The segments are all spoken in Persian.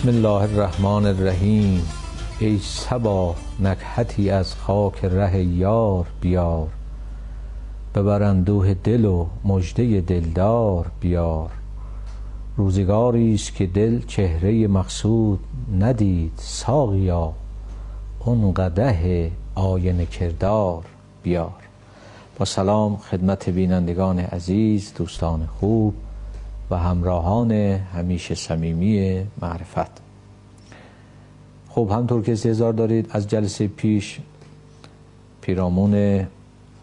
بسم الله الرحمن الرحیم. ای صبا نکهتی از خاک ره یار بیار، ببر اندوه دل و مژده دلدار بیار. روزگاری است که دل چهره مقصود ندید، ساقیا اون قدح آینه کردار بیار. با سلام خدمت بینندگان عزیز، دوستان خوب و همراهان همیشه صمیمی معرفت. خب همطور که استحضار دارید از جلسه پیش پیرامون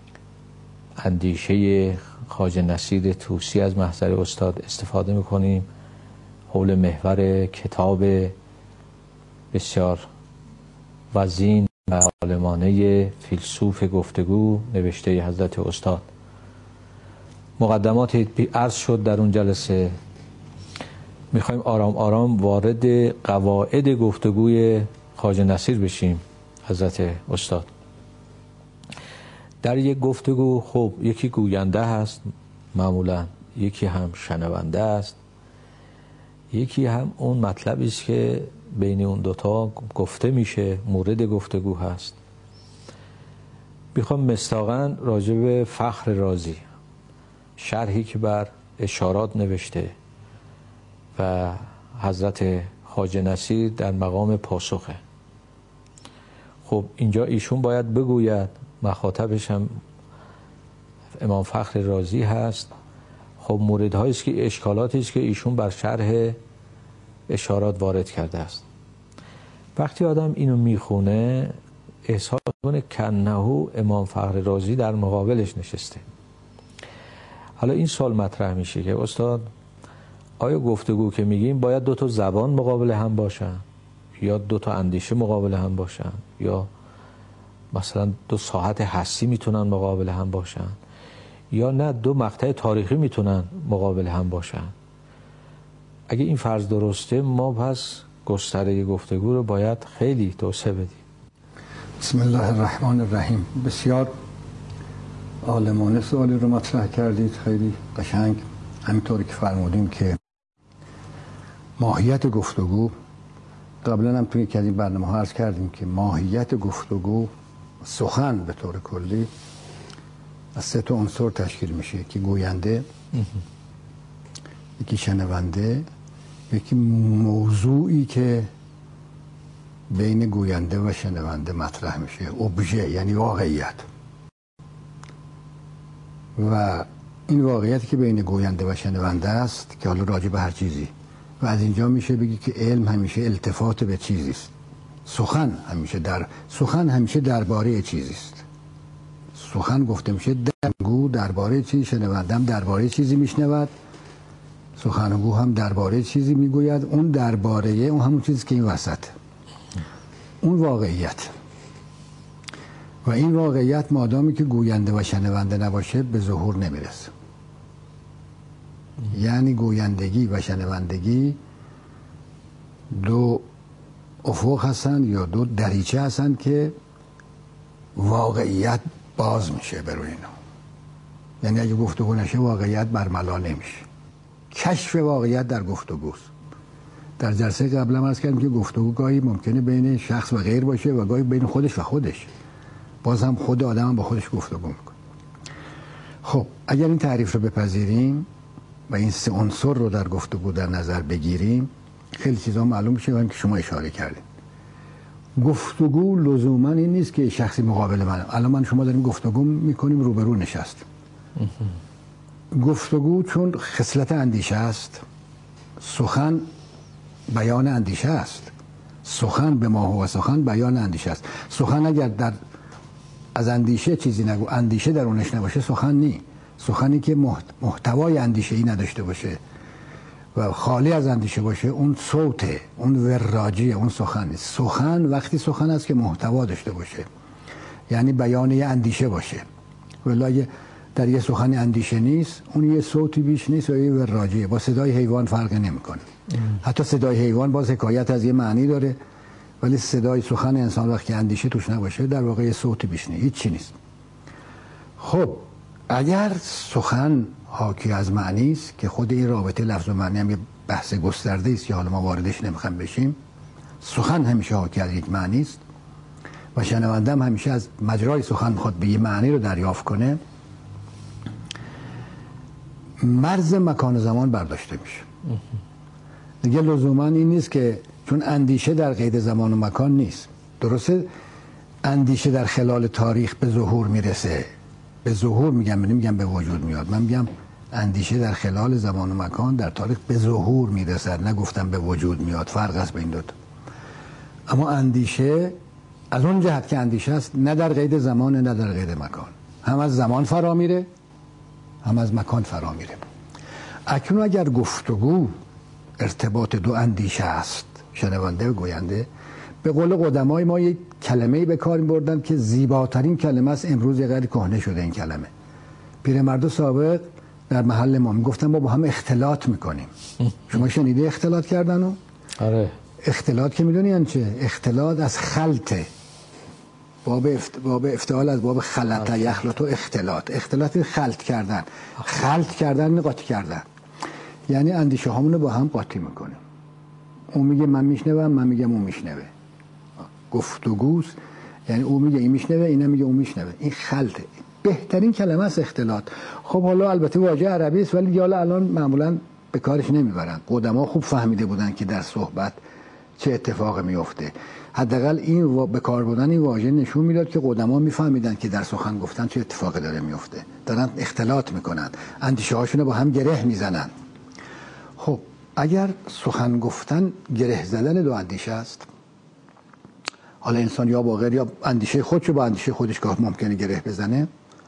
اندیشه خواجه نصیر طوسی از محضر استاد استفاده میکنیم حول محور کتاب بسیار وزین و عالمانه فیلسوف گفتگو نوشته حضرت استاد. مقدمات عرض شد در اون جلسه. میخوایم آرام آرام وارد قواعد گفتگوی خواجه نصیر بشیم حضرت استاد. در یک گفتگو خب یکی گوینده هست معمولا، یکی هم شنونده است، یکی هم اون مطلبی است که بین اون دوتا گفته میشه مورد گفتگو هست. میخوام مصداقاً راجع به فخر رازی، شرحی که بر اشارات نوشته و حضرت خواجه نصیر در مقام پاسخه. خب اینجا ایشون باید بگوید، مخاطبش هم امام فخر رازی هست. خب موردهایی است که اشکالاتی است که ایشون بر شرح اشارات وارد کرده است. وقتی آدم اینو میخونه احساس کنه کنه امام فخر رازی در مقابلش نشسته. حالا این سوال مطرح میشه که استاد آیا گفتگو که میگیم باید دو تا زبان مقابل هم باشن، یا دو تا اندیشه مقابل هم باشن، یا مثلا دو ساحت حسی میتونن مقابل هم باشن، یا نه دو مقطع تاریخی میتونن مقابل هم باشن؟ اگه این فرض درسته ما پس گستره گفتگو رو باید خیلی توسعه بدیم. بسم الله الرحمن الرحیم. بسیار عالمانه سوالی رو مطرح کردید، خیلی قشنگ. همینطوری که فرمودیم که ماهیت گفتگو، قبلا هم توی یکی از این برنامه‌ها عرض کردیم که ماهیت گفتگو، سخن به طور کلی از سه تا عنصر تشکیل میشه، که گوینده، یکی شنونده، یکی موضوعی که بین گوینده و شنونده مطرح میشه، ابژه یعنی واقعیت. و این واقعیتی که بین گوینده و شنونده است که حالا راجع به هر چیزی، و از اینجا میشه بگی که علم همیشه التفات به چیزی است. سخن همیشه درباره چیزی است. سخن گفته میشه درباره چیزی، شنونده هم درباره چیزی میشنود، سخنگو هم درباره چیزی میگوید. اون درباره اون همون چیزی که این وسط، اون واقعیت. و این واقعیت مادامی که گوینده و شنونده نباشه به ظهور نمیرسه. یعنی گویندگی و شنوندگی دو افق هستن یا دو دریچه هستن که واقعیت باز میشه بر اینا. یعنی اگه گفتگو نشه واقعیت برملا نمیشه. کشف واقعیت در گفتگوست. در جلسه قبل هم عرض کردیم که گفتگو گاهی ممکنه بین شخص و غیر باشه و گاهی بین خودش و خودش. باز هم خود آدم هم با خودش گفتگو میکنه. خب اگر این تعریف رو بپذیریم و این سه عنصر رو در گفتگو در نظر بگیریم، خیلی چیزا معلوم میشه که شما اشاره کردید. گفتگو لزوما این نیست که شخصی مقابل منه. الان من شما داریم گفتگو میکنیم، روبرو نشست. گفتگو چون خصلت اندیشه است، سخن بیان اندیشه است. سخن به ما هو سخن بیان اندیشه است. سخن اگر از اندیشه چیزی نگو، اندیشه درونش نباشه، سخن نی. سخنی که محتوای اندیشه ای نداشته باشه و خالی از اندیشه باشه، اون صوته، اون وراجیه، اون سخن نیست. سخن وقتی سخن است که محتوا داشته باشه، یعنی بیان یه اندیشه باشه. ولی در یه سخن اندیشه نیست، اون یه صوتی بیش نیست و یه وراجیه. با صدای حیوان فرق نمیکنه. حتی صدای حیوان باز حکایت از یه معنی داره، ولی صدای سخن انسان وقتی اندیشه توش نباشه در واقع یه صوتی بیش نیست، هیچ چی نیست. خب اگر سخن حاکی از معنی است که خود این رابطه لفظ و معنی هم بحث گسترده است که حالا ما واردش نمیخوام بشیم. سخن همیشه حاکی از یک معنی است و شنونده هم همیشه از مجرای سخن میخواد به یه معنی رو دریافت کنه. مرز مکان و زمان برداشته میشه. دیگه لزوما این نیست که چون اندیشه در قید زمان و مکان نیست. درسته اندیشه در خلال تاریخ به ظهور میرسه. به ظهور میگم، نمیگم به وجود میاد. من میگم اندیشه در خلال زمان و مکان در تاریخ به ظهور میرسد، نگفتم به وجود میاد. فرق است بین دو تا. اما اندیشه از اون جهت که اندیشه است، نه در قید زمان نه در قید مکان، هم از زمان فرا میره هم از مکان فرا میره. اکنون اگر گفتگو ارتباط دو اندیشه است، شنونده و گوینده، به قول قدمای ما یک کلمه‌ای به کار می‌بردن که زیباترین کلمه است. امروز یه قدری کهنه شده این کلمه. پیرمرد سابق در محل ما میگفتن ما با هم اختلاط میکنیم. شما شنیده اختلاط کردنو؟ آره. اختلاط که میدونی یعنی چه؟ اختلاط از خلطه. باب افتعال از باب خلط یخلط و اختلاط خلط کردن. خلط کردن قاطی کردن. یعنی اندیشه هامون رو با هم قاطی میکنیم. اون میگه من میشنوم، من میگم اون میشنوه. گفتگوست، یعنی اون میگه این میشنوه، اینم میگه اون میشنوه. این خلطه. بهترین کلمه است اختلاط. خب حالا البته واژه عربی است ولی حالا الان معمولا به کارش نمیبرن. قدما خوب فهمیده بودن که در صحبت چه اتفاقی میفته. حداقل این به کار بردن این واژه نشون میداد که قدما میفهمیدن که در سخن گفتن چه اتفاقی داره میفته. دارن اختلاط میکنن، اندیشه هاشون رو با هم گره میزنن. خب اگر سخن گفتن گره زدن دو اندیشه است، حالا انسان یا با غیر یا اندیشه خودشو با اندیشه خودش گاه ممکنه گره بزنه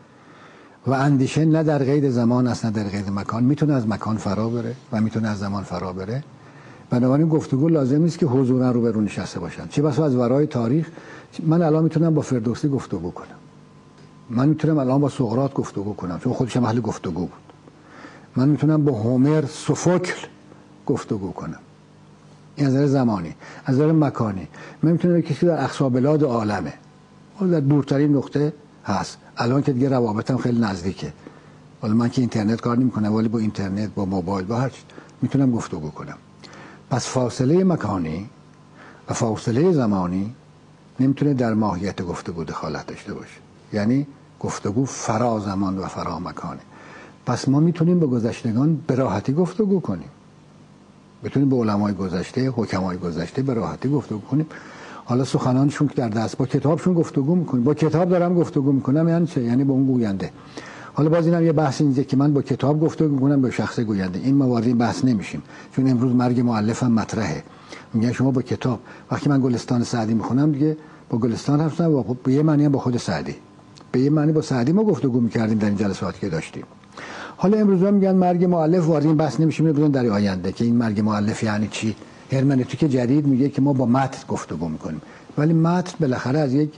و اندیشه نه در قید زمان است نه در قید مکان، میتونه از مکان فرا بره و میتونه از زمان فرا بره. بنابراین گفتگو لازم نیست که حضورا روبرو نشسته باشن. چه بسا از ورای تاریخ. من الان میتونم با فردوسی گفتگو کنم، من میتونم الان با سقراط گفتگو کنم چون خودش هم اهل گفتگو بود. من میتونم با هومر سوفوکل گفتگو کنم. این از نظر زمانی. از نظر مکانی من میتونم کسی در اقصا بلاد عالمه و در دورترین نقطه هست. الان که دیگه روابطم خیلی نزدیکه، حالا من که اینترنت کار نمیکنم ولی با اینترنت با موبایل با هر چیز میتونم گفتگو کنم. پس فاصله مکانی و فاصله زمانی نمیتونه در ماهیت گفتگو دخالت داشته باشه. یعنی گفتگو فرا زمان و فرا مکانه. پس ما میتونیم با گذشتگان به راحتی گفتگو کنیم، بتونیم با علمای گذشته، حکمای گذشته به راحتی گفتگو کنیم. حالا سخنانشون که در دست با کتابشون گفتگو میکنیم. با کتاب دارم گفتگو میکنم یعنی چه؟ یعنی با اون گوینده. حالا باز اینم یه بحث اینجا که من با کتاب گفتگو میکنم با شخص گوینده. این موارد این بحث نمیشیم چون امروز مرگ مؤلف هم مطرحه. میگن شما با کتاب، وقتی من گلستان سعدی میخونم دیگه با گلستان حرف نزنم، به یه معنی هم با خود سعدی، به یه معنی با سعدی ما گفتگو میکردیم در این جلساتی که داشتیم. حالا امروز هم میگن مرگ مؤلف، وارد این بحث نمیشیم. میگن در آینده که این مرگ مؤلف یعنی چی. هرمنوتیک جدید میگه که ما با متن گفتگو میکنیم، ولی متن بالاخره از یک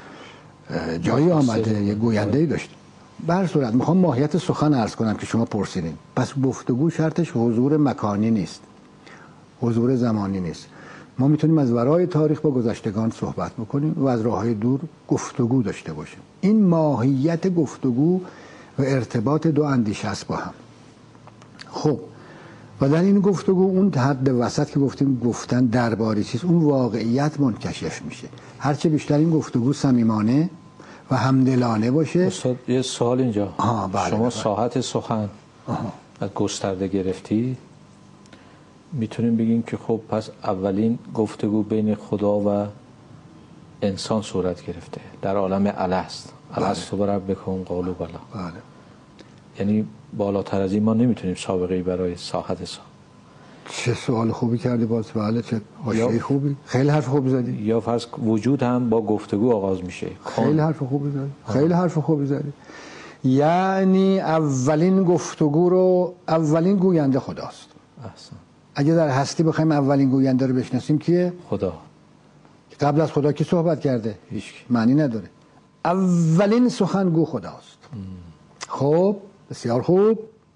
جایی آمده، یک گوینده‌ای داشت. به هر صورت میخوام ماهیت سخن عرض کنم که شما پرسیدین. پس گفتگو شرطش حضور مکانی نیست، حضور زمانی نیست. ما میتونیم از ورای تاریخ با گذشتگان صحبت بکنیم و از راههای دور گفتگو داشته باشیم. این ماهیت گفتگو و ارتباط دو اندیشه است با هم. خب و در این گفتگو اون حد وسط که گفتیم گفتن درباره چیز، اون واقعیت منکشف میشه. هرچه بیشتر این گفتگو صمیمانه و همدلانه باشه. استاد یه سوال اینجا. بله شما ساحت سخن گسترده گرفتی، میتونیم بگیم که خب پس اولین گفتگو بین خدا و انسان صورت گرفته در عالم الست. الست رو بکن قالوا بلی. بله. یعنی بالاتر از این ما نمیتونیم سابقه‌ای برای ساحت چه سوال خوبی کردی باز. بله چه حاشیه خوبی. خیلی حرف خوبی زدی. یا فرض وجود هم با گفتگو آغاز میشه. خیلی حرف خوبی زدی. خیلی حرف خوبی زدی. یعنی اولین گفتگو رو اولین گوینده خداست. احسن. اگه در هستی بخوایم اولین گوینده رو بشناسیم کیه؟ خدا. قبل از خدا کی صحبت کرده؟ هیچ. معنی نداره. اولین سخنگو خداست. خب بسیار خوب.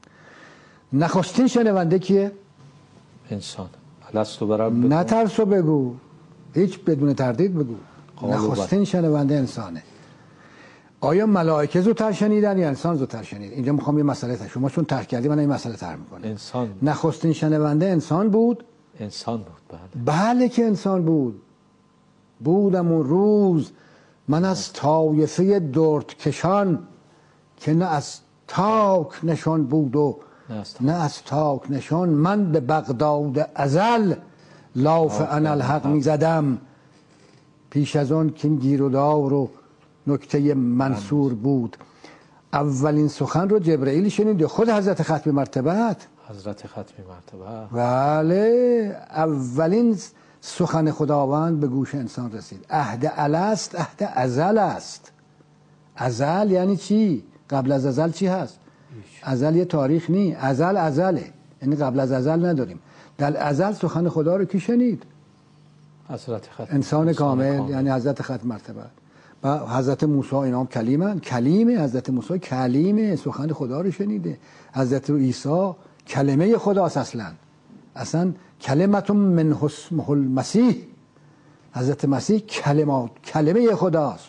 نخستین شنونده کیه؟ انسان. لستو برم نترس و بگو، هیچ بدون تردید بگو. نخستین شنونده انسانه. آیا ملائکه زودتر شنیدن یا انسان زودتر شنید؟ اینجا میخوام یه مسئله تا شما چون طرح کردی من این مسئله طرح میکنم. انسان بود. نخستین شنونده انسان بود. انسان بود. بله که انسان بود. بودم اون روز من از طایفه دردکشان که نه از تاک نشان بود و نه از تاک نشان. من به بغداد ازل لاف انالحق میزدم، پیش از آن که گیرودار و نکته منصور بود. اولین سخن رو جبرئیل شنید، خود حضرت ختم مرتبت. حضرت ختم مرتبت. بله، اولین سخن خداوند به گوش انسان رسید. عهد الست، عهد ازل است. ازل یعنی چی؟ قبل از ازل چی هست؟ ازل یه تاریخ نی، ازل ازله، یعنی قبل از ازل نداریم. در ازل سخن خدا رو کی شنید؟ حضرت ختم. انسان کامل یعنی حضرت ختم مرتبت. و حضرت موسی اینا هم کلیم حضرت موسی کلیم سخن خدا رو شنیده. حضرت عیسی کلمه خداست. اصلا کلمت من اسمه المسیح، حضرت مسیح کلمه خداست.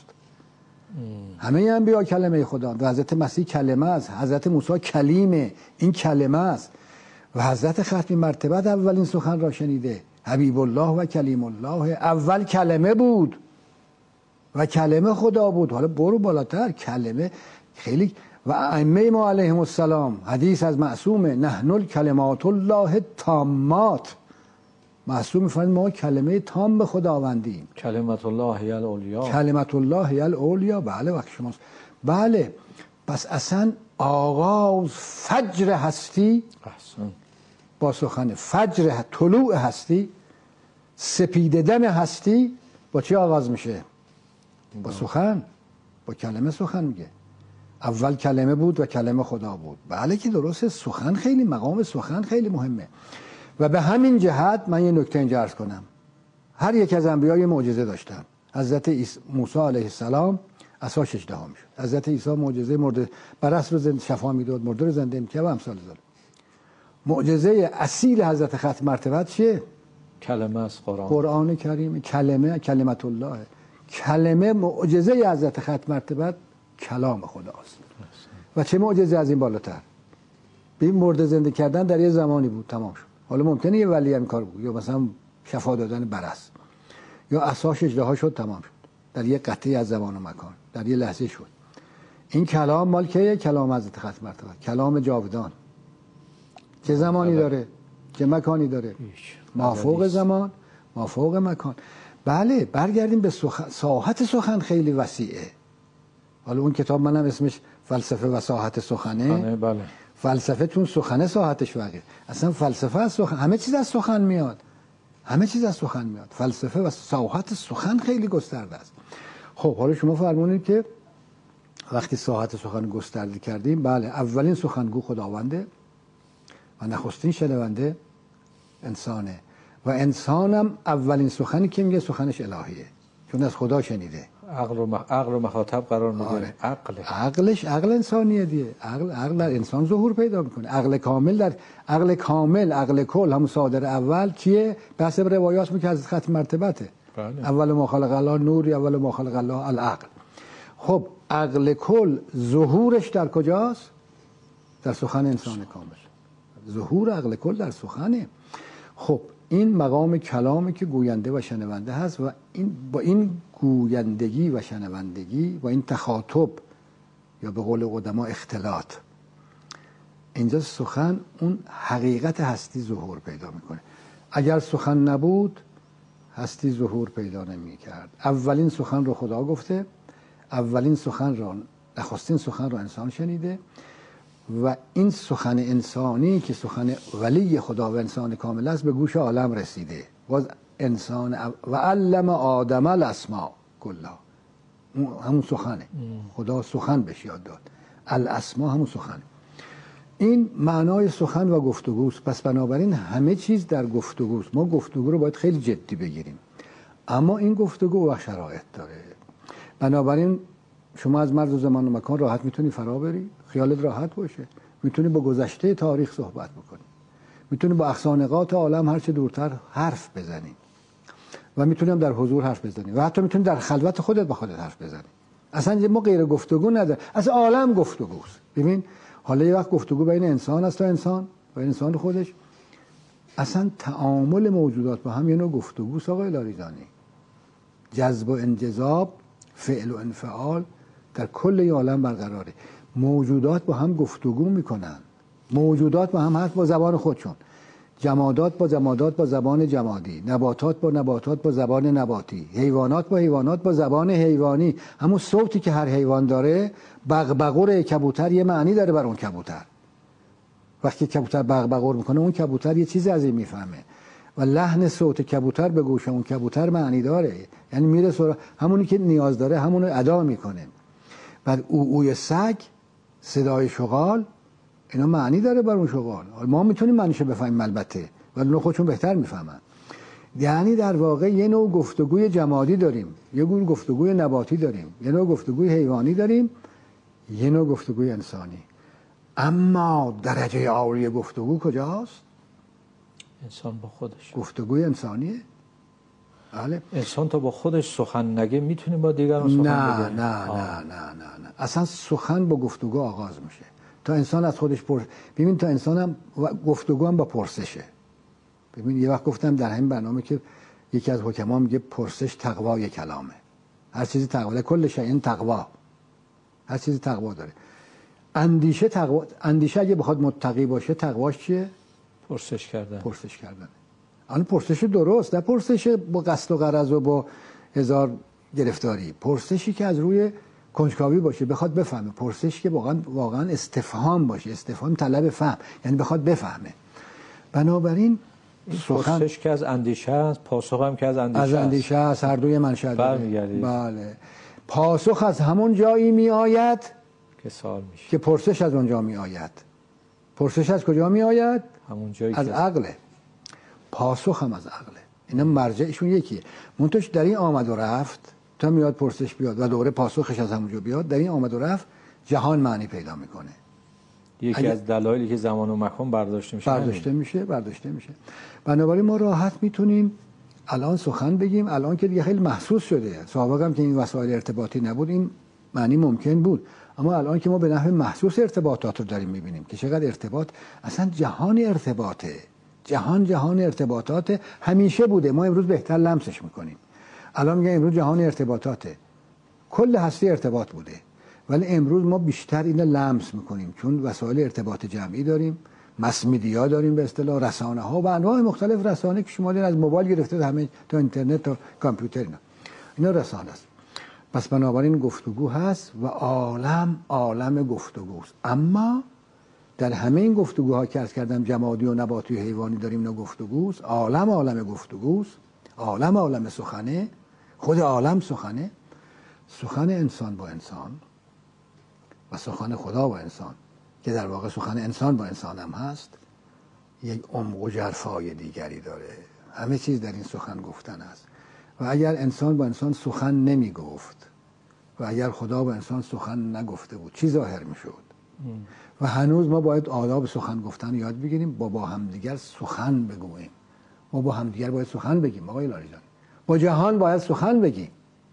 همه انبیا کلمه خدا و حضرت مسیح کلمه است. حضرت موسی کلیمه، این کلمه است. و حضرت ختم مرتبت اولین سخن را شنیده. حبیب الله و کلیم الله. اول کلمه بود و کلمه خدا بود. حالا برو بالاتر، کلمه خیلی. و ائمه ما علیهم السلام، حدیث از معصومه، نحن کلمات الله تامات. معصوم می‌فرماید ما کلمه تام به خداوندیم. کلمت الله هی الاولیا. کلمت الله هی الاولیا. بله وقت شماست. بله، پس اصلا آغاز فجر هستی با سخن. فجر طلوع هستی، سپیددن هستی با چی آغاز میشه؟ با سخن، با کلمه سخن میگه. اول کلمه بود و کلمه خدا بود. بله که درسته، سخن خیلی، مقام سخن خیلی مهمه. و به همین جهت من یه نکته اینجا عرض کنم. هر یک از انبیا یه معجزه داشتن. حضرت موسی علیه السلام عصا 6 دهم شد. حضرت عیسی معجزه مرده برص رو شفا میداد، مرده رو زنده میکرد و امثال ذلک. معجزه اصیل حضرت ختم مرتبت چیه؟ کلمه از قرآن کریم. کلمت الله. کلمه معجزه حضرت ختم مرتبت کلام خداست. و چه معجزه از این بالاتر؟ این مرده زنده کردن در یه زمانی بود، تمام شد. حالا ممکنه یه ولی هم کار بود، یا مثلا شفا دادن برص، یا عصاش اژدها شد، تمام شد در یه قطعه از زمان و مکان، در یه لحظه شد. این کلام مال کیه؟ کلام حضرت ختم مرتبت، کلام جاودان. چه زمانی داره؟ چه مکانی داره؟ مافوق زمان، مافوق مکان. بله، برگردیم به ساحت سخن خیلی وسیعه. حالا اون کتاب منم اسمش فلسفه و ساحت سخنه. بله. فلسفه چون سخنه ساحتش واقعه. اصلا فلسفه از سخن، همه چیز از سخن میاد. همه چیز از سخن میاد. فلسفه و ساحت سخن خیلی گسترده است. خب حالا شما فرمونید که وقتی ساحت سخن گسترده کردیم، بله، اولین سخنگو خداونده و نخستین شنونده انسانه. و انسانم اولین سخنی که میگه سخنش الهیه، چون از خدا شنیده. عقل رو مخاطب قرار میده. عقل انسانیه دیگه. عقل در انسان ظهور پیدا میکنه. عقل کامل، عقل کل، همون صادر اول کیه؟ به حسب روایات میگه از ختم مرتبته. بله. اول ما خلق الله نور، اول ما خلق الله العقل. خب عقل کل ظهورش در کجاست؟ در سخن انسان کامل. ظهور عقل کل در سخنه. خب این مقام کلامی که گوینده و شنونده هست و این با این گویندگی و شنوندگی و این تخاطب، یا به قول قدما اختلاط، اینجا سخن اون حقیقت هستی ظهور پیدا میکنه. اگر سخن نبود هستی ظهور پیدا نمی کرد. اولین سخن رو خدا گفته، اولین سخن رو، نخستین سخن رو انسان شنیده و این سخن انسانی که سخن ولی خدا و انسان کامل است به گوش عالم رسیده. باز انسان و علم آدم الاسماء کلها، همون سخنه. خدا سخن بهش یاد داد. الاسماء همون سخنه. این معنای سخن و گفتگوست. پس بنابراین همه چیز در گفتگوست. ما گفتگو رو باید خیلی جدی بگیریم، اما این گفتگو و شرایط داره. بنابراین شما از مرز و زمان و مکان راحت میتونی فرا بری، خیالت راحت باشه، میتونی با گذشته تاریخ صحبت بکنی، میتونی با اقصانقات عالم هرچه دورتر حرف بزنی و میتونی هم در حضور حرف بزنی و حتی میتونی در خلوت خودت با خودت حرف بزنی. اصلا ما غیر گفتگو نداره، اصلا عالم گفتگوست. ببین حالا یه وقت گفتگو بین انسان است تا انسان، بین انسان خودش، اصلا تعامل موجودات با هم یه نوع گفتگوست آقای لاریجانی. جذب و انجذاب، فعل و انفعال در کل این عالم برقراره. موجودات با هم گفتگو میکنن، موجودات با هم هست با زبان خودشون، جمادات با جمادات با زبان جمادی، نباتات با نباتات با زبان نباتی، حیوانات با حیوانات با زبان حیوانی. همون صوتی که هر حیوان داره، بغبغور کبوتر یه معنی داره بر اون کبوتر. وقتی کبوتر بغبغور میکنه اون کبوتر یه چیز از این میفهمه و لحن صوت کبوتر به گوش اون کبوتر معنی داره، یعنی میره همونی که نیاز داره همونو ادا میکنه. بعد اوی سگ، صدای شغال، اینا معنی داره بر اون شغال. ما میتونیم معنیشو بفهمیم البته، ولی اون خودشون بهتر میفهمن. یعنی در واقع یه نوع گفتگوی جمادی داریم، یه نوع گفتگوی نباتی داریم، یه نوع گفتگوی حیوانی داریم، یه نوع گفتگوی انسانی. اما درجه عالی گفتگو کجاست؟ انسان با خودش. گفتگوی انسانیه. بله. انسان تا با خودش سخن نگه میتونه با دیگران سخن بگه؟ نه. اصلا سخن با گفتگو آغاز میشه. تا انسان از خودش ببین تا انسان هم گفتگو هم با پرسشه. ببین یه وقت گفتم در همین برنامه که یکی از حکما میگه پرسش تقوای کلامه. هر چیزی تقوا، کل شیء تقوا. هر چیزی تقوا داره. اندیشه تقوا، اندیشه اگه بخواد متقی باشه تقواش چیه؟ پرسش کردن. آن پرسش درست، نه پرسش با قصد و غرض و با هزار گرفتاری. پرسشی که از روی کنجکاوی باشه، بخواد بفهمه. پرسش که واقعا استفهام باشه، استفهام طلب فهم، یعنی بخواد بفهمه. بنابراین پرسش که از اندیشه است، پاسخ هم که از اندیشه است، هر دوی منشأ داره. بله. پاسخ از همون جایی می آید که سوال میشه، که پرسش از اونجا می آید. پرسش از کجا می آید؟ همون جایی از عقله. پاسخ هم از عقله. اینا مرجعشون یکیه. منتش در این آمد و رفت تا میاد پرسش بیاد و دوره پاسخش از همونجا بیاد، در این آمد و رفت جهان معنی پیدا میکنه. یکی از دلایلی که زمان و مکان برداشته میشه. بنابراین ما راحت میتونیم الان سخن بگیم، الان که دیگه خیلی محسوس شده. سابقا هم که این وسایل ارتباطی نبود این معنی ممکن بود، اما الان که ما به نحو محسوس ارتباطات رو داریم میبینیم که چقدر ارتباط، اصلا جهان ارتباطه، جهان ارتباطات همیشه بوده، ما امروز بهتر لمسش میکنیم. الان میگن امروز جهان ارتباطاته، کل هستی ارتباط بوده، ولی امروز ما بیشتر اینو لمس میکنیم چون وسایل ارتباط جمعی داریم، مس مدیا داریم، به اصطلاح رسانه ها و انواع مختلف رسانه که شما از موبایل گرفته همه تا اینترنت تا کامپیوتر اینا رسانه است. پس بنابراین گفتگو هست و عالم گفتگوست. اما در همه این گفتگوها که عرض کردم جمادی و نباتی و حیوانی داریم، اینا گفتگوست. عالم گفتگوست، عالم سخنه، خود عالم سخنه. سخن انسان با انسان و سخن خدا با انسان که در واقع سخن انسان با انسان هم هست، یک عمق و جرفای دیگری داره. همه چیز در این سخن گفتن است. و اگر انسان با انسان سخن نمی گفت و اگر خدا با انسان سخن نگفته بود چی ظاهر می شد؟ و هنوز ما باید آداب سخن گفتن یاد بگیریم، با همدیگر سخن بگوییم. ما با همدیگر باید سخن بگیم آقای لاریجانی، با جهان باید سخن بگیم،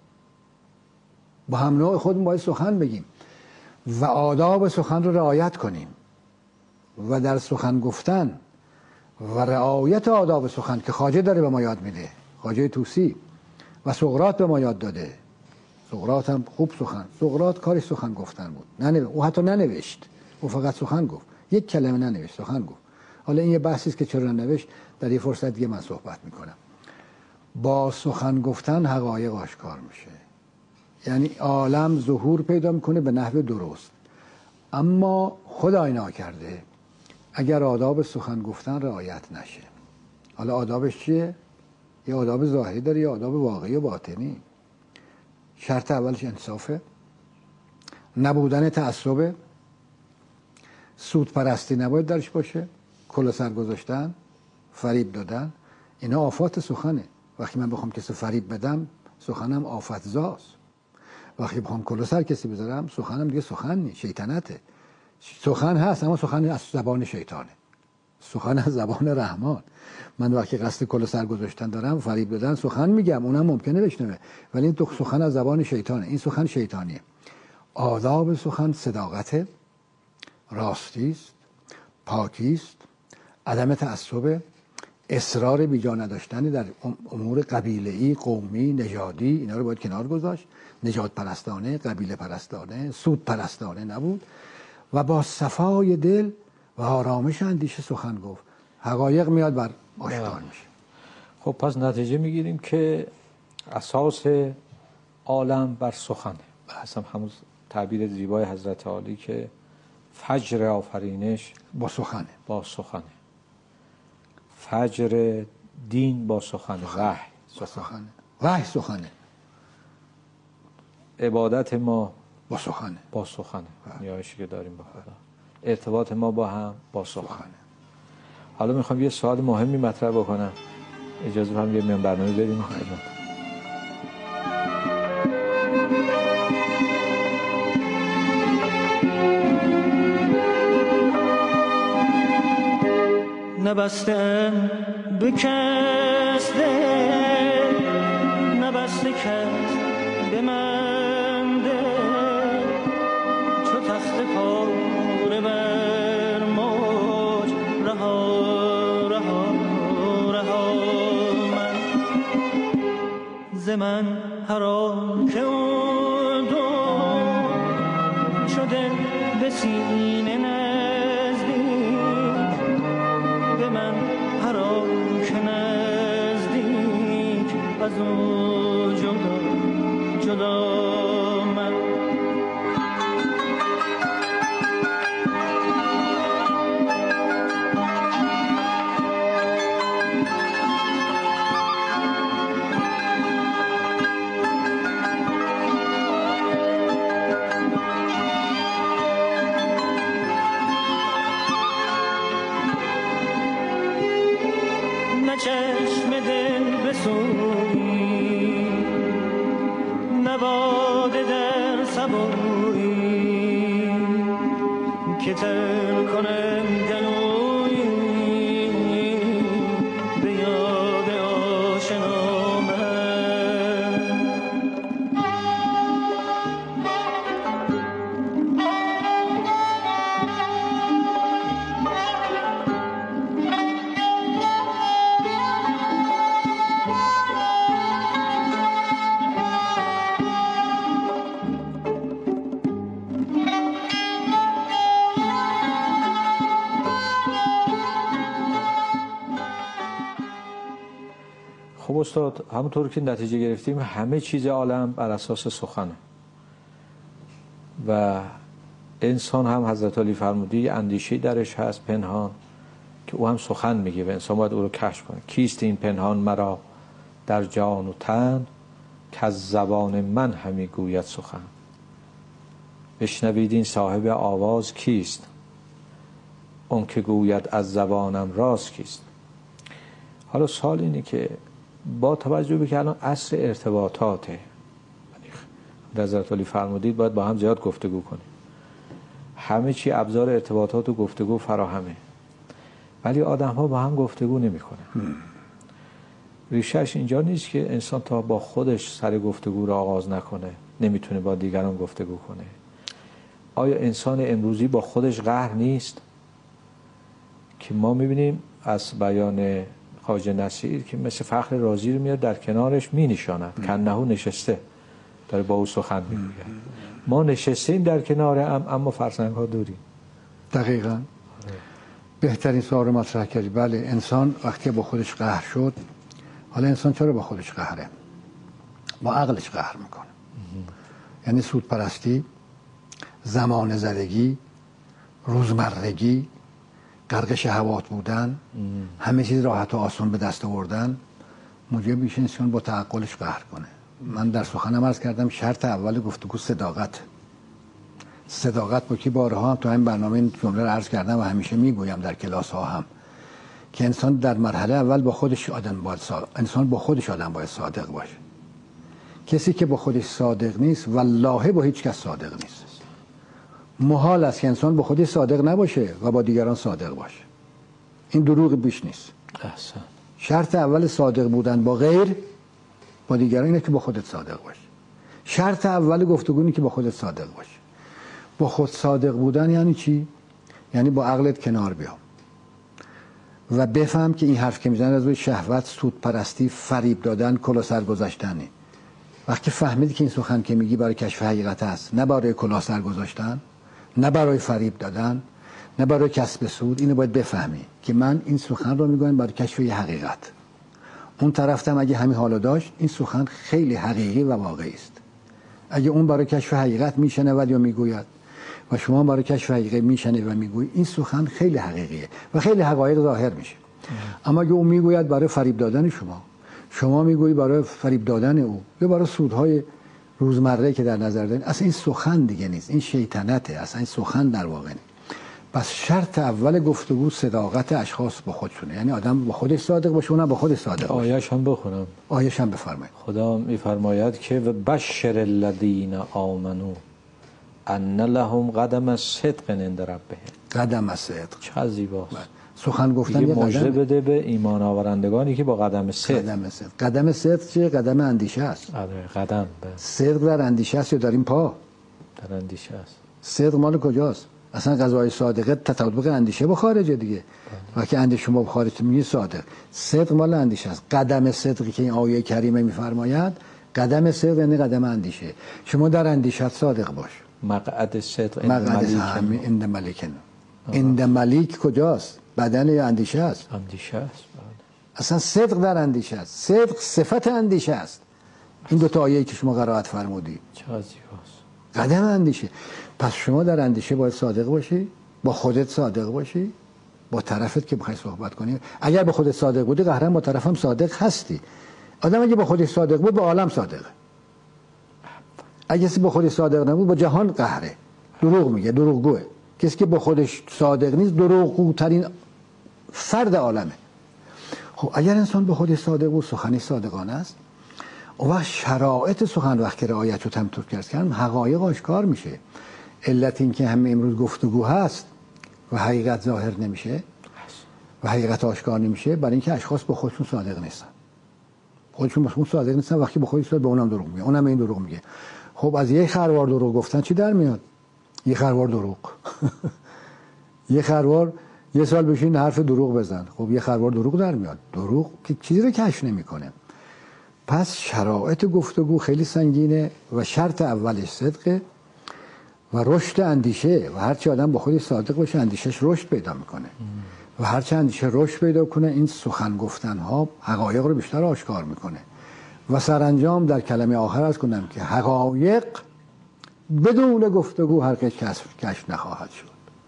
با هم نوع خودمون باید سخن بگیم و آداب سخن رو رعایت کنیم و در سخن گفتن و رعایت آداب سخن که خواجه داره به ما یاد میده، خواجه طوسی و سقراط به ما یاد داده. سقراط هم خوب سقراط کارش سخن گفتن بود. او حتی ننوشت، او فقط سخن گفت، یک کلمه ننوشت، سخن گفت. حالا این یه بحثی است که چرا ننوشت، در یه فرصت دیگه من صحبت میکنم. با سخن گفتن حقایق آشکار میشه، یعنی عالم ظهور پیدا میکنه به نحو درست. اما خدای ناکرده اگر آداب سخن گفتن رعایت نشه. حالا آدابش چیه؟ یه آداب ظاهری داره، یه آداب واقعی و باطنی. شرط اولش انصافه، نبودن تعصبه، سود پرستی نباید درش باشه، کلا سر گذاشتن، فریب دادن، اینا آفات سخنه. وقتی من بخوام کسی فریب بدم سخنم آفتزاست. وقتی بخوام کلا سر کسی بذارم سخنم دیگه سخن نیست، شیطنته. سخن هست اما سخن از زبان شیطانه. سخن از زبان رحمان. من وقتی قصد کل سر گذاشتن دارم، فریب دادن، سخن میگم، اونم ممکنه بشنوه، ولی این تو سخن از زبان شیطانه. این سخن شیطانیه. آداب سخن صداقت، راستی است، پاکی است، عدم تعصب، اصرار بیجا نداشتن در امور قبیله‌ای، قومی، نژادی، اینا رو باید کنار گذاشت. نژاد پرستانه، قبیله پرستانه، سود پرستانه نبود و با صفای دل و آرامش اندیشه سخن گفت. حقایق میاد بر آشکار میشه. خب پس نتیجه میگیریم که اساس عالم بر سخنه. اصلا همون تعبیر زیبای حضرت عالی که فجر آفرینش با سخنه. با سخنه. فجر دین با سخنه. وحی سخنه. وحی سخنه. عبادت ما با سخنه. با سخنه. نیایشی که داریم با خدا. ارتباط ما با هم با سخنه. حالا میخوام یه سوال مهمی مطرح بکنم. اجازه بدید یه میان برنامه بریم خدمت. نبسته بکسته نبسته کس به من ده چو تخت پاره بر موج رها رها رها من ز من هرا که او دو شده به سینه از او جدا جدا من نه چشم دل بسوی نباده در سبوی که تر کنم گلوی به یاد آشنا من خب استاد، همونطور که نتیجه گرفتیم همه چیز عالم بر اساس سخنه و انسان هم حضرت علی فرمودی اندیشه‌ای درش هست پنهان که او هم سخن میگه و انسان باید او رو کشف کنه. کیست این پنهان مرا در جان و تن که از زبان من همی گوید سخن. بشنوید این صاحب آواز کیست اون که گوید از زبانم راز کیست. حالا سوال اینه که با توجه به که الان عصر ارتباطاته، حضرت علی فرمودید باید با هم زیاد گفتگو کنیم، همه چی ابزار ارتباطات و گفتگو فراهمه، ولی آدم ها با هم گفتگو نمی کنن. ریشش اینجا نیست که انسان تا با خودش سر گفتگو را آغاز نکنه نمیتونه با دیگران گفتگو کنه. آیا انسان امروزی با خودش قهر نیست؟ که ما میبینیم از بیان خواجه نصیر که مثل فخر رازی رو میاد در کنارش می نشاند کنهو نشسته داره با او سخن میگوید. ما نشستیم در کنار اما فرسنگ ها دوریم. دقیقاً بهترین سوال مطرح کردی. بله، انسان وقتی با خودش قهر شد، حالا انسان چرا با خودش قهره؟ با عقلش قهر میکنه. یعنی سود پرستی، زمان زدگی، روزمرگی، غرق شهوات بودن، همه چیز راحت و آسان به دست آوردن موجب میشه انسان با تعقلش قهر کنه. من در سخنم عرض کردم شرط اول گفتگو صداقت. صداقت با کی بارها هم تو همین برنامه این جمله رو عرض کردم و همیشه میگویم در کلاس ها هم که انسان در مرحله اول با خودش انسان با خودش آدم باید صادق باشه. کسی که با خودش صادق نیست والله با هیچ کس صادق نیست. محال است که انسان با خودش صادق نباشه و با دیگران صادق باشه. این دروغ بیش نیست. احسن. شرط اول صادق بودن با غیر، با دیگران، اینه که با خودت صادق باش. شرط اول گفتگو اینه که با خودت صادق باش. با خود صادق بودن یعنی چی؟ یعنی با عقلت کنار بیام و بفهم که این حرف که میزنه از روی شهوت، سود پرستی، فریب دادن، کلاه سر گذاشتنه. وقتی فهمیدی که این سخن که میگی برای کشف حقیقت است، نه برای کلاه سر گذاشتن، نه برای فریب دادن، نه برای کسب سود، اینو باید بفهمی که من این سخن رو میگم برای کشف یه حقیقت. اون طرف هم اگه همین حالو داشت، این سخن خیلی حقیقی و واقعی است. اگه اون برای کشف حقیقت میشنود یا میگوید و شما برای کشف حقیقت میشنوید و میگویید، این سخن خیلی حقیقیه و خیلی حقایق ظاهر میشه. اما اگه اون میگوید برای فریب دادن شما میگویی برای فریب دادن او یا برای سودهای روزمره که در نظر دارین، اصلا این سخن دیگه نیست، این شیطنته، اصلا این سخن در واقع نیست. پس شرط اول گفتگو صداقت اشخاص با خودشونه، یعنی آدم با خودش صادق باشه، اونم با خودش صادق باشه. آیه‌ش هم بخونم. آیه‌ش هم بفرمایید. خدا میفرماید که و بشر الذین آمنو ان لهم قدم صدق عند ربهم. قدم صدق چه زیباست. سخن گفتن یه موجه بده به ایمان آورندگانی که با قدم صدق. قدم صدق چیه؟ قدم اندیشه است. آره، قدم به صدق در اندیشه است یا در این پا؟ در اندیشه است. صدق مال کجاست؟ اصلا غذای صادقه تطابق اندیشه با خارجه دیگه. وقتی اندیشه با خارج میگه صادق. صدق مال اندیشه است. قدم صدقی که این آیه کریمه میفرماید، قدم صدق یعنی قدم اندیشه. شما در اندیشه صادق باش. مقعد صدق عند ملیک. عند ملیک کجاست؟ بدن یا اندیشه است؟ اندیشه است. اصلا صدق در اندیشه است. صدق صفت اندیشه است. این دو تا آیه‌ای که شما قرائت فرمودی چه زیباست. قدم اندیشه. پس شما در اندیشه باید صادق باشی، با خودت صادق باشی، با طرفت که بخوای صحبت کنی. اگر با خودت صادق بودی، قهرن با طرفم صادق هستی. آدم اگه با خودش صادق بود، با عالم صادقه. اگه کسی با خودش صادق نبود، با جهان قهره. دروغ میگه، دروغگوه. کسی که با خودش صادق نیست، دروغگوترین فرد عالمه. خب اگر انسان با خودش صادق بود، سخنی صادقانه است، اون وقت شرایط سخن وقتی رعایت رو تمطور کردن، حقایق آشکار میشه. علت این که همه امروز گفتگو هست و حقیقت ظاهر نمیشه و حقیقت آشکار نمیشه، برای اینکه اشخاص با خودشون صادق نیستن. خودشون با خودشون صادق نیستن، وقتی با خودش به اونم دروغ میگه، اونم این دروغ میگه. خب از یک خروار دروغ گفتن چی در میاد؟ یک خروار دروغ. یک خروار یه سال بشین حرف دروغ بزن، خب یه خروار دروغ در میاد. دروغ که چیزی رو کشف نمیکنه. پس شرایط گفتگو خیلی سنگینه و شرط اولش صدقه و رشد اندیشه و هرچی آدم با خودش صادق باشه، اندیشش رشد پیدا میکنه و هرچی اندیشه رشد پیدا کنه، این سخن گفتن ها حقایق رو بیشتر آشکار میکنه. و سرانجام در کلمه آخر از کنم که حقایق بدون گفتگو هرگز کشف نخواهد شد.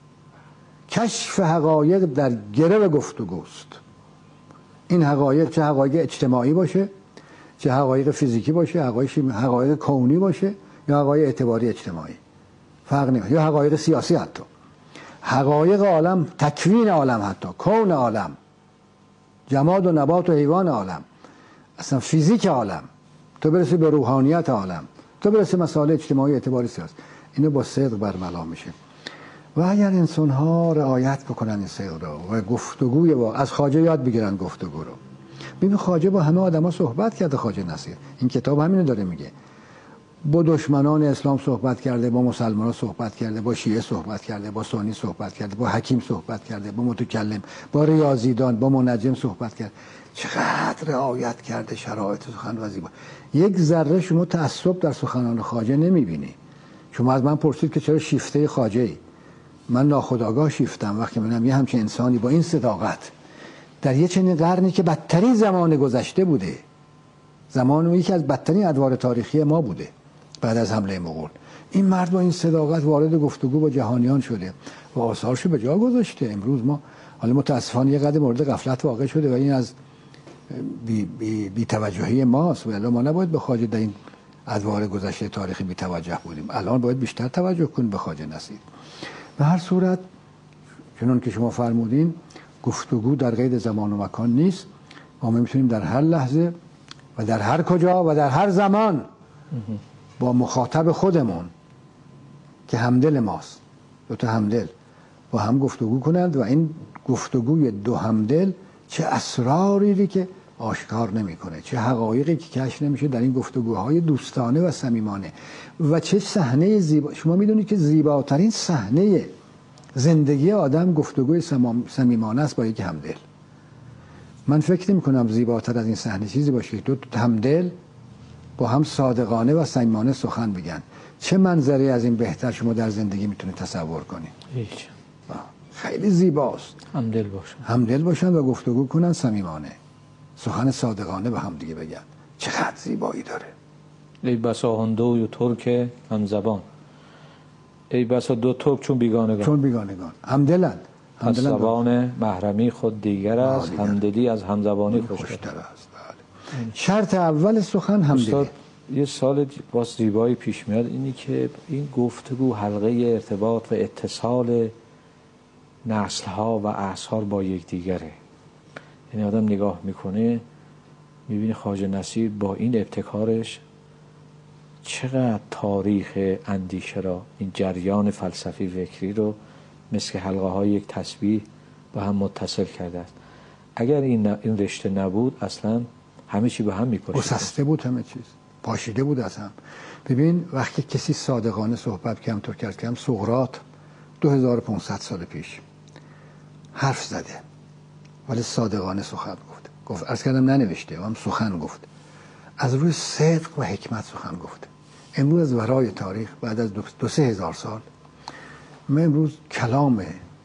کشف حقایق در گرو گفتگوست. این حقایق چه حقایق اجتماعی باشه، چه حقایق فیزیکی باشه، حقایق کونی باشه یا حقایق اعتباری اجتماعی، فرق نمیکنه، یا حقایق سیاسی، حتی حقایق عالم، تکوین عالم، حتی کون عالم، جماد و نبات و حیوان عالم، اصلا فیزیک عالم، تو برسی به روحانیت عالم، تو برسی مسائل اجتماعی اعتباری سیاسی، اینو با صدق برملا میشه. و اگر انسان ها رعایت بکنن این صدق رو و گفتگوی از خواجه یاد بگیرن گفتگو رو. ببین خواجه با همه آدما صحبت کرده، خواجه نصیر این کتاب همینو داره میگه. با دشمنان اسلام صحبت کرده، با مسلمانان صحبت کرده، با شیعه صحبت کرده، با سنی صحبت کرده، با حکیم صحبت کرده، با متکلم، با ریاضیدان، با منجم صحبت کرده. چقدر رعایت کرده شرایط سخن و زیبا. یک ذره شما تعصب در سخنان خواجه نمیبینی. شما از من پرسید که چرا شیفته خواجه‌ای؟ من ناخودآگاه شیفتم وقتی میبینم یه همچین انسانی با این صداقت در یه چنین قرنی که بدترین زمان گذشته بوده، زمان یکی از بدترین ادوار تاریخی ما بوده بعد از حمله مغول، این مرد با این صداقت وارد گفتگو با جهانیان شده و آثارشو به جا گذاشته. امروز ما حالا متاسفانه یه قدر مورد غفلت واقع شده و این از بی توجهی ماست. ولی ما نباید به خواجه در این ادوار گذشته تاریخی بی توجه بودیم. الان باید بیشتر توجه کنیم به خواجه نصیر. به هر صورت چنان که شما فرمودین، گفتگو در قید زمان و مکان نیست. ما میتونیم در هر لحظه و در هر کجا و در هر زمان با مخاطب خودمون که همدل ماست، دو تا همدل، با هم گفتگو کنند و این گفتگوی دو همدل چه اسراری که آشکار نمیکنه، چه حقایقی که کشف نمیشه در این گفتگوهای دوستانه و صمیمانه و چه صحنه زیبا. شما میدونید که زیباترین صحنه زندگی آدم گفتگوی صمیمانه است با یک همدل. من فکر نمی کنم زیباتر از این صحنه چیزی باشه که دو همدل با هم صادقانه و صمیمانه سخن بگن. چه منظری از این بهتر شما در زندگی میتونید تصور کنید؟ هیچ. خیلی زیباست. همدل باشن و گفتگو کنن صمیمانه، سخن صادقانه به هم دیگه بگن. چقدر زیبایی داره. ای بسا هندو و ترک همزبان، ای بسا دو ترک چون بیگانگان همدلند. پس زبان محرمی خود دیگر است، همدلی از همزبانی خوشتر است. بله. شرط اول سخن همدلی. یه سال باز زیبایی پیش میاد، اینی که این گفتگو حلقه ارتباط و اتصال نسل‌ها و اعصار با یکدیگره. یعنی آدم نگاه میکنه میبینه خواجه نصیر با این ابتکارش چقدر تاریخ اندیشه را، این جریان فلسفی فکری رو مثل حلقه های یک تسبیح با هم متصل کرده است. اگر این رشته نبود اصلا همه چی به هم می‌پاشید. گسسته بود، همه چیز پاشیده بود از هم. ببین وقتی کسی صادقانه صحبت که همطور کردم سقراط 2500 سال پیش حرف زده ولی صادقانه سخن گفت عرض کردم ننوشته، هم سخن گفت، از روی صدق و حکمت سخن گفت. امروز از ورای تاریخ بعد از 2-3 هزار سال ما امروز کلام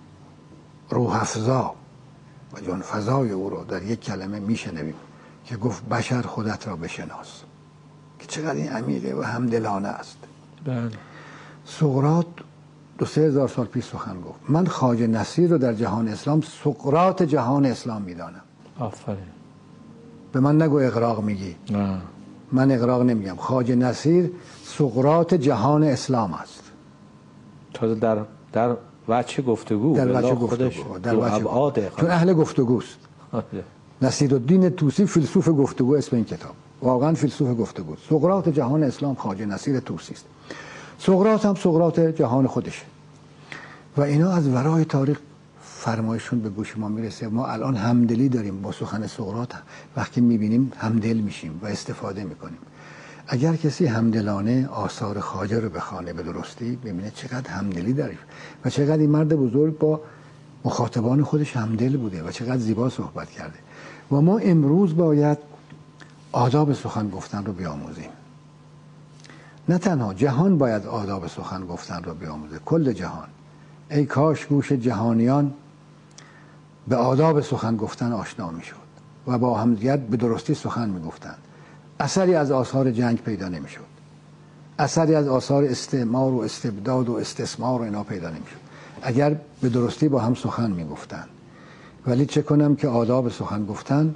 روح افزا و جان فضای او رو در یک کلمه میشنویم که گفت بشر خودت را بشناس، که چقدر این عمیقه و همدلانه است. بله. سقراط 2-3 هزار سال پیش سخن گفت. من خواجه نصیر رو در جهان اسلام سقراط جهان اسلام میدانم. آفرین. به من نگو اغراق میگی. نه. من اغراق نمیگم. خواجه نصیر سقراط جهان اسلام است. تازه در وجه گفتگو، در وجه گفتگو، در وجه چون اهل گفتگوست. نصیرالدین طوسی فیلسوف گفتگو اسم این کتاب. واقعا فیلسوف گفتگو. سقراط جهان اسلام خواجه نصیر طوسی است. سقراط هم سقراط جهان خودشه و اینا از ورای تاریخ فرمایشون به گوش ما میرسه. ما الان همدلی داریم با سخن سقراط. وقتی میبینیم همدل میشیم و استفاده میکنیم. اگر کسی همدلانه آثار خواجه رو بخونه به درستی ببینه چقدر همدلی داره و چقدر این مرد بزرگ با مخاطبان خودش همدل بوده و چقدر زیبا صحبت کرده. و ما امروز باید آداب سخن گفتن رو بیاموزیم. نه تنها جهان باید آداب سخن گفتن رو بیاموزه، کل جهان. ای کاش گوش جهانیان به آداب سخن گفتن آشنا میشد و با همدیگر به درستی سخن میگفتند. اثری از آثار جنگ پیدا نمیشد، اثری از آثار استعمار و استبداد و استثمار و اینا پیدا نمیشد اگر به درستی با هم سخن میگفتند. ولی چه کنم که آداب سخن گفتن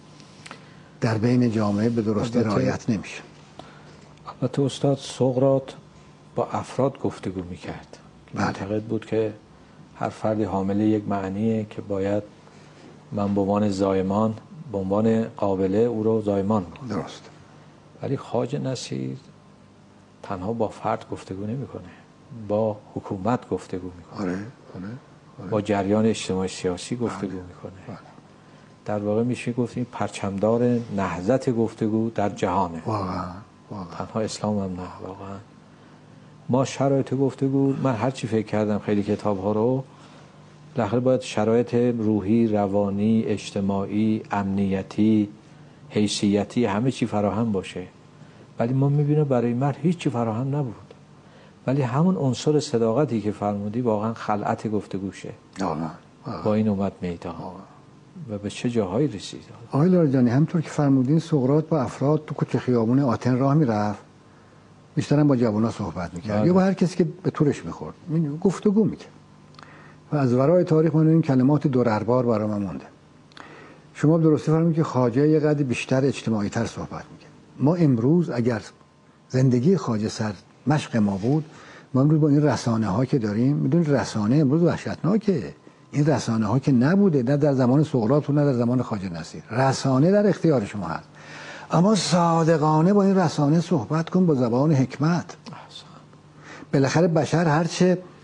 در بین جامعه به درستی رعایت نمیشه. البته استاد سقراط با افراد گفتگو میکرد. معتقد بود که هر فردی حامل یک معنیه که باید من به عنوان زایمان، به عنوان قابله او رو زایمان کنم. درست. ولی خواجه نصیر تنها با فرد گفتگو نمیکنه، با حکومت گفتگو میکنه. آره. با جریان اجتماعی سیاسی گفتگو میکنه. در واقع میشه گفت این پرچمدار نهضت گفتگو در جهانه. واقعا. تنها اسلام هم نه. واقعا ما شرایط گفتگو، من هرچی فکر کردم خیلی کتاب ها رو، بالاخره باید شرایط روحی، روانی، اجتماعی، امنیتی، حیثیتی همه چی فراهم باشه. ولی ما میبینیم برای مرد هیچی فراهم نبود. ولی همون عنصر صداقتی که فرمودی واقعا خلعت گفتگوشه. با این اومد میدان و به چه جاهایی رسید. آقای لاریجانی همطور که فرمودین سقراط با افراد تو کوچه خیابون آتن راه میرفت، بیشترم با جوونا صحبت میکرد یا با هر کسی که به طورش میخورد گفتگو میکرد. و از ورای تاریخ من این کلمات درربار برای من مونده. شما درستی فرمودید که خواجه یه قدر بیشتر اجتماعی تر صحبت میکرد. ما امروز اگر زندگی خواجه سر مشق ما بود، ما امروز با این رسانه ها که داریم، میدونید رسانه امروز وحشتناکه. این رسانه ها که نبوده، نه در زمان سقراط و نه در زمان خواجه نصیر. رسانه در اختیار شما هست، اما صادقانه با این رسانه صحبت کن با زبان حکمت. بالاخره بشر هرچه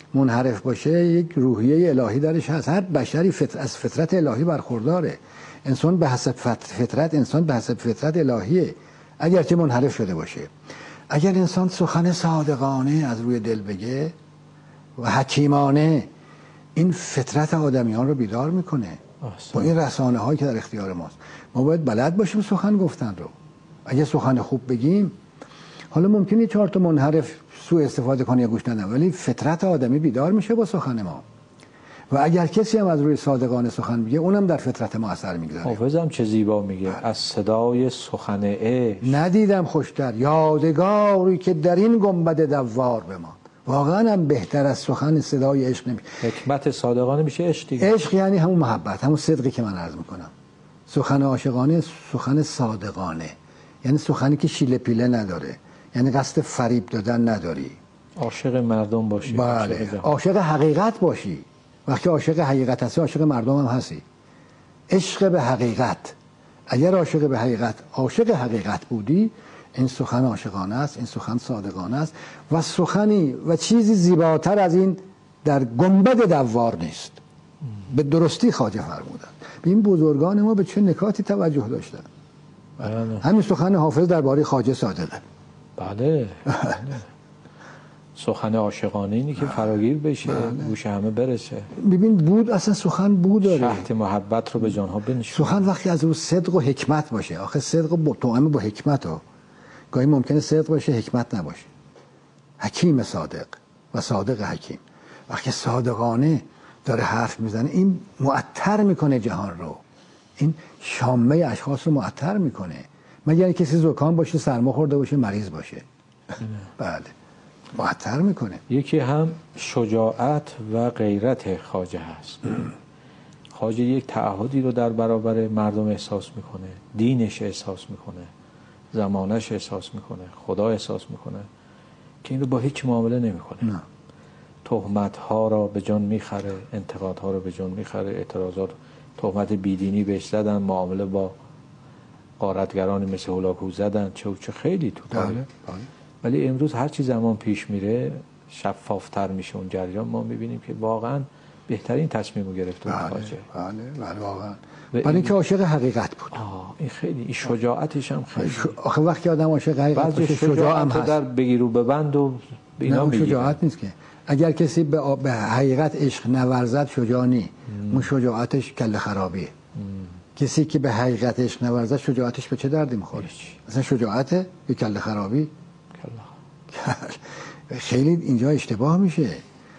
منحرف باشه یک روحیه الهی درش هست. هر بشری از فطرت الهی برخورداره. انسان به حسب فطرت الهیه، اگرچه منحرف شده باشه. اگر انسان سخن صادقانه از روی دل بگه و حکیمانه، این فطرت آدمیان رو بیدار میکنه. با این رسانه هایی که در اختیار ماست ما باید بلد باشیم سخن گفتن رو. اگه سخن خوب بگیم، حالا ممکنه 4 تا منحرف سوء استفاده کنه یا گوش ندن، ولی فطرت آدمی بیدار میشه با سخن ما. و اگر کسی هم از روی صادقانه سخن میگه، اونم در فطرت ما اثر میگذاره. حافظم چه زیبا میگه، از صدای سخن عشق ندیدم خوشتر یادگاری که در این گنبد دوار بمان. واقعا هم بهتر از سخن صدای عشق نمیشه. حکمت صادقانه میشه عشق دیگه. عشق یعنی همون محبت، همون صدقی که من عرض میکنم. سخن عاشقانه سخن صادقانه، یعنی سخنی که شیله پیله نداره، یعنی قصد فریب دادن نداری. عاشق مردم باشی. بله، عاشق حقیقت باشی. وقتی عاشق حقیقت هستی، عاشق مردم هم هستی. عشق به حقیقت. اگر عاشق حقیقت بودی، این سخن عاشقانه است، این سخن صادقانه است و سخنی و چیزی زیباتر از این در گنبد دوار نیست. به درستی خواجه فرمودند. به این بزرگان ما به چه نکاتی توجه داشتن. همین سخن حافظ درباره خواجه صادقه. بله. سخن عاشقانه اینی که فراگیر بشه، گوش همه برسه. ببین بود، اصلا سخن بود داره. شهد محبت رو به جانها بنشونه. سخن وقتی از رو صدق و حکمت باشه، آخه صدق با توأم با حکمت ها. گاهی ممکنه صدق باشه حکمت نباشه. حکیم صادق و صادق حکیم. وقتی صادقانه داره حرف میزنه، این معطر میکنه جهان رو. این شامه اشخاص رو معطر میکنه. مگر کسی زکام باشه، سرما خورده باشه، مریض باشه. بله، معطر میکنه. یکی هم شجاعت و غیرت خواجه هست. خواجه یک تعهدی رو در برابر مردم احساس میکنه، دینش احساس میکنه، زمانش احساس میکنه، خدا احساس میکنه که این رو با هیچ معامله نمیکنه. تهمت ها را به جان میخره، انتقاد ها رو به جان میخره، اعتراضات، تهمت بیدینی بهش زدن، معامله با غارتگرانی مثل هولاکو زدن، چه خیلی تو تاریخ. ولی امروز هر چی زمان پیش میره شفافتر میشه اون جریان. ما میبینیم که واقعا بهترین تصمیم رو گرفته خواجه. بله واقعا. برای اینکه عاشق حقیقت بود. این خیلی، این شجاعتش هم خیلی. آخه وقتی آدم عاشق حقیقت باشه، شجاع هم هست. در بگیرو ببند و اینا میگه. شجاعت نیست که. اگر کسی به حقیقت عشق نورزد شجاع نی. اون شجاعتش کله خرابیه. کسی که به حقیقت عشق نورزد شجاعتش به چه دردی میخوره؟ مثلا شجاعته یا کله خرابی؟ خیلی اینجا اشتباه میشه.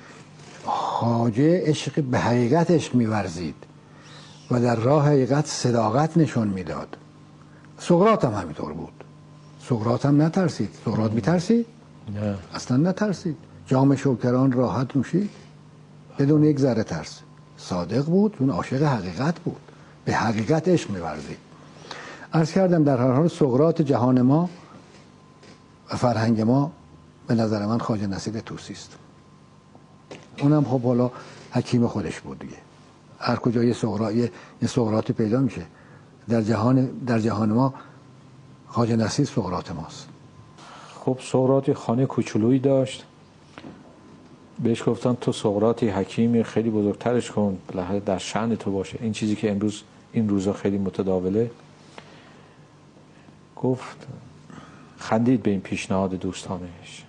خواجه عشق به حقیقت عشق میورزید و در راه حقیقت صداقت نشون میداد. سقراط هم همینطور بود. سقراط هم نترسید. سقراط میترسید؟ نه، اصلا نترسید. جام شوکران راحت نوشید بدون یک ذره ترس. صادق بود، اون عاشق حقیقت بود، به حقیقت عشق میورزید. عرض کردم در هر حال سقراط جهان ما و فرهنگ ما به نظر من خواجه نصیر طوسی است. اونم خب حالا حکیم خودش بود دیگه. هر کجا یه سقراطی پیدا میشه. در جهان ما خواجه نصیر سقراط ماست. خب سقراط خانه کوچولویی داشت. بهش گفتن تو سقراطی حکیمی، خیلی بزرگترش کن، بالاخره در شأن تو باشه. این چیزی که امروز این روزا خیلی متداوله. گفت، خندید به این پیشنهاد دوستانش.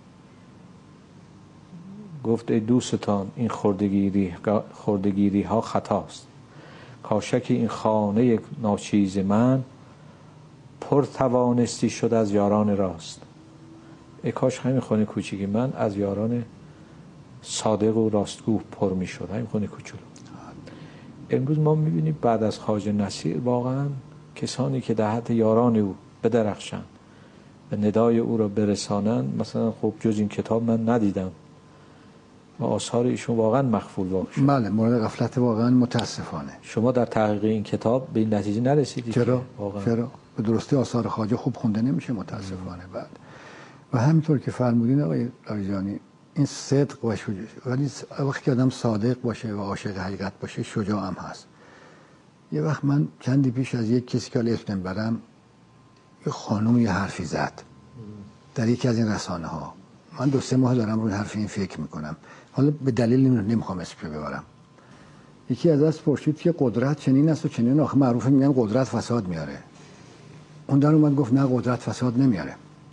گفت ای دوستان، این خردگیری ها خطاست. کاشکی این خانه ناچیز من پر توانستی شد از یاران راست. ای کاش همین خانه کوچیکی من از یاران صادق و راستگو پر می شد. همین خانه کوچولو. امروز ما میبینیم بعد از خواجه نصیر واقعا کسانی که در حد یاران او بدرخشن، به ندای او را برسانن، مثلا خب جز این کتاب من ندیدم و آثار ایشون واقعا مخفول واقع شد. بله، مورد غفلت واقعا متاسفانه. شما در تحقیق این کتاب به این نتیجه نرسیدید؟ چرا؟ به درستی آثار خواجه خوب خونده نمیشه متاسفانه. بعد و همینطور که فرمودین آقای لاریجانی، این صدق و شجاع، ولی وقتی که آدم صادق باشه و عاشق حقیقت باشه شجاع هم هست. یه وقت من چندی پیش از یک کسی که اسم برم، یه خانم یه حرفی زد در یکی از این رسانه ها. من 2-3 ماه دارم روی حرف این فکر میکنم. حالا به دلیل نمیخوام اسمش ببرم. یکی از پرسید که قدرت چنین است و چنین، آخه معروفه میگن قدرت فساد میاره. اون در اومد گفت نه، قدرت فساد نمیاره،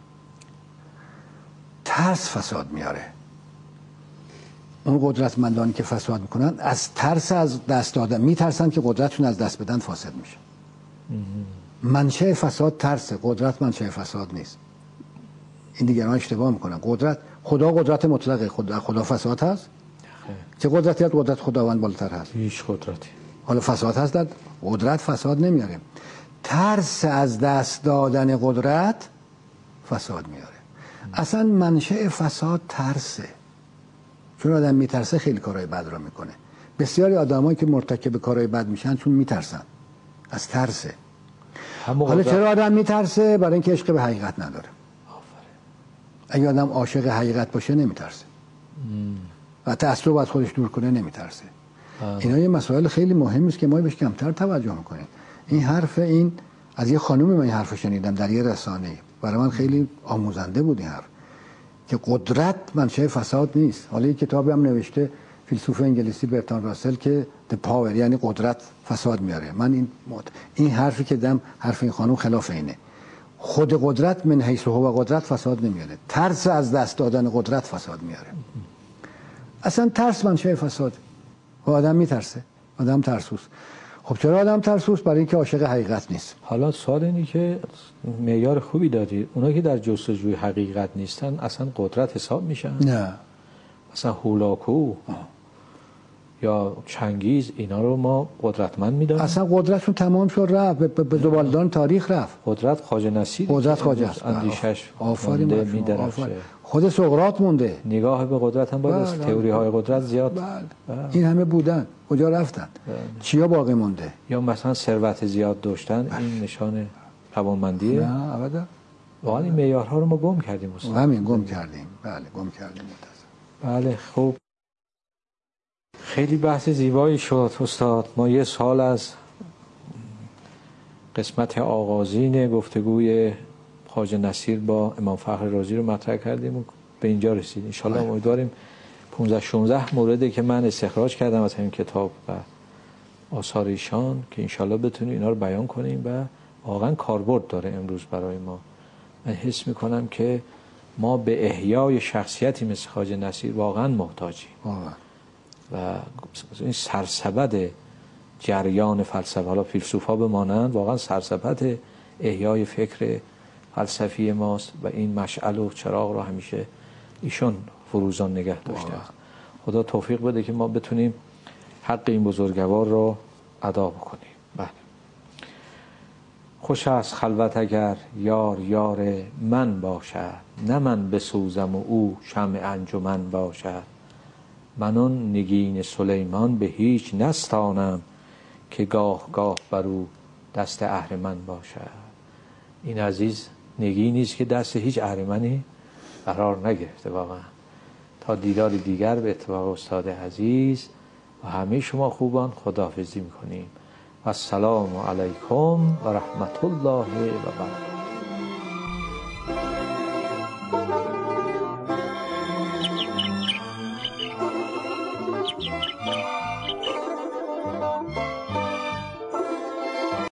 ترس فساد میاره. اون قدرتمندانی که فساد میکنن از ترس از دست دادن میترسن که قدرتشون از دست بدن فاسد میشه. منشأ فساد ترسه، قدرت منشأ فساد نیست. این دیگران اشتباه میکنن. خدا قدرت مطلقه، خدا فساد هست؟ چه قدرتی از قدرت خداوند بالاتر هست؟ هیچ قدرتی. حالا فساد هست؟ قدرت فساد نمیاره. ترس از دست دادن قدرت فساد میاره. اصلا منشأ فساد ترسه. چون آدم میترسه خیلی کارهای بد را میکنه. بسیاری آدمایی که مرتکب کارهای بد میشن چون میترسن، از ترسه. حالا چرا آدم میترسه؟ برای اینکه عشق به حقیقت نداره. اگه آدم عاشق حقیقت باشه نمیترسه و تعصب از خودش دور کنه نمیترسه. اینا یه مسائل خیلی مهمی است که ما بهش کمتر توجه میکنیم. این از یه خانومی من این حرف شنیدم در یه رسانه‌ای، برای من خیلی آموزنده بود این حرف، که قدرت منشأ فساد نیست. حالا یه کتابی هم نوشته فیلسوف انگلیسی برتراند راسل که The Power، یعنی قدرت فساد میاره. من این حرفی که دم حرف این خانم خلاف اینه. خود قدرت من حیث هو قدرت فساد نمیاره، ترس از دست دادن قدرت فساد میاره. اصلا ترس منشأ فساد و آدم میترسه، آدم ترسوست. خب چرا آدم ترسوست؟ برای اینکه عاشق حقیقت نیست. حالا سوال اینه که معیار خوبی دادی، اونا که در جستجوی حقیقت نیستن اصلا قدرت حساب میشن؟ نه. مثلا هولاکو یا چنگیز، اینا رو ما قدرتمند میدونیم؟ اصلا قدرتشون تمام شد، رفت به زبالدان تاریخ رفت. قدرت خواجه نصیر، قدرت خواجه است، اندیشش مونده، میدرخشه. خود سقراط مونده. نگاه به قدرت هم باید از تئوری های قدرت زیاد. این همه بودن، کجا رفتن؟ چیا باقی مونده؟ یا مثلا ثروت زیاد داشتن، این نشان توانمندیه؟ نه ابدا. واقعا این معیارها رو ما گم کردیم استاد. همین گم کردیم. بله گم کردیم. بله خوب، خیلی بحث زیبایی شد استاد. ما یه سال از قسمت آغازین گفتگوی خواجه نصیر با امام فخر رازی رو مطرح کردیم و به اینجا رسید. انشالله امیدواریم 15-16 موردی که من استخراج کردم از همین کتاب و آثار ایشان که انشالله بتونیم اینا رو بیان کنیم و واقعا کاربرد داره امروز برای ما. من حس میکنم که ما به احیای شخصیتی مثل خواجه نصیر واقعا محتاجیم و این سرسبد جریان فلسفه، حالا فیلسوفا بمانند، واقعا سرسبد احیای فکر فلسفی ماست و این مشعل و چراغ رو همیشه ایشون فروزان نگه داشته است. خدا توفیق بده که ما بتونیم حق این بزرگوار رو ادا بکنیم. بله. خوش است خلوت اگر یار یار من باشد، نه من بسوزم و او شمع انجمن باشد. من آن نگین سلیمان به هیچ نستانم، که گاه گاه بر او دست اهرمن باشد. این عزیز نگینی است که دست هیچ اهرمنی قرار نگرفته. واقعا تا دیدار دیگر به اتفاق استاد عزیز و همه شما خوبان خداحافظی میکنیم و السلام علیکم و رحمت الله و برکاته.